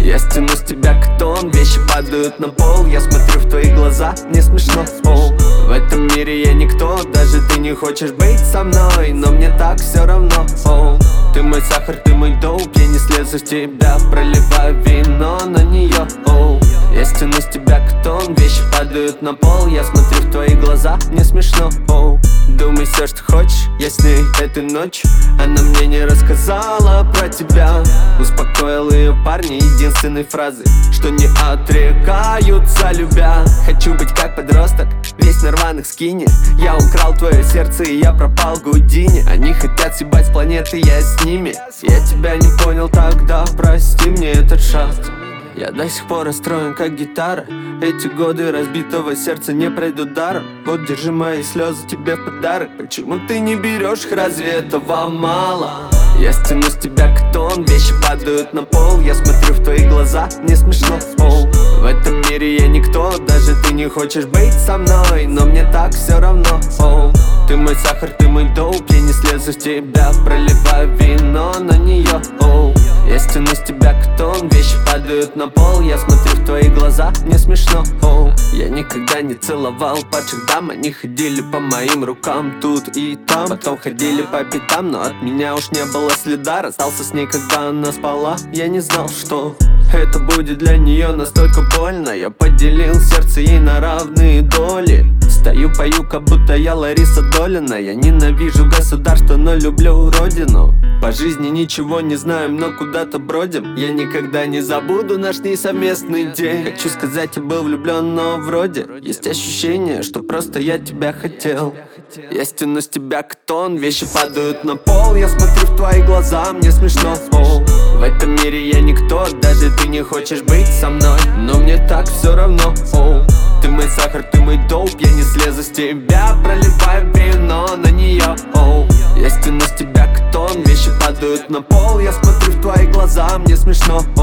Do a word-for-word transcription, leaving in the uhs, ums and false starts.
Я стяну с тебя катон, вещи падают на пол. Я смотрю в твои глаза, мне смешно. Оу. В этом мире я никто, даже ты не хочешь быть со мной, но мне так все равно. Оу. Ты мой сахар, ты мой доуп, я не слезу с тебя, проливаю вино на нее. Оу. Я стяну с тебя катон, вещи падают на пол. Я смотрю в твои глаза, мне смешно. Оу. Думай все, что хочешь, я с ней этой ночью. Она мне не рассказала про тебя. Успокоил ее парни единственной фразой, что не отрекаются, любя. Хочу быть как подросток, весь на рваных скине. Я украл твое сердце и я пропал Гудини. Они хотят съебать с планеты, я с ними. Я тебя не понял тогда, прости мне этот шаг. Я до сих пор расстроен, как гитара. Эти годы разбитого сердца не пройдут даром. Вот держи мои слезы тебе в подарок. Почему ты не берешь их, разве этого мало? Я стяну с тебя катон, вещи падают на пол. Я смотрю в твои глаза, мне смешно. Оу. В этом мире я никто, даже ты не хочешь быть со мной, но мне так все равно. Оу. Ты мой сахар, ты мой доуп, я не слезу с тебя, проливаю вино на нее. Оу. Я стяну с тебя катон, вещи падают на пол. Я смотрю в твои глаза, мне смешно. Оу. Я никогда не целовал падших дам. Они ходили по моим рукам тут и там, потом ходили по пятам, но от меня уж не было следа. Расстался с ней, когда она спала. Я не знал, что это будет для нее настолько больно. Я поделил сердце ей на равные доли. Стою, пою, как будто я Лариса Долина. Я ненавижу государство, но люблю родину. По жизни ничего не знаем, но куда-то бродим. Я никогда не забуду наш несовместный день. Хочу сказать, я был влюблен, но вроде есть ощущение, что просто я тебя хотел. Я стяну с тебя катон, вещи падают на пол. Я смотрю в твои глаза, мне смешно. Оу. В этом мире я никто, даже ты не хочешь быть со мной, но мне так все равно. Оу. Ты мой сахар, ты мой доуп, я не слезу с тебя, проливаю вино на нее. Оу. Я стяну с тебя катон, вещи падают на пол. Я смотрю в твои глаза, мне смешно.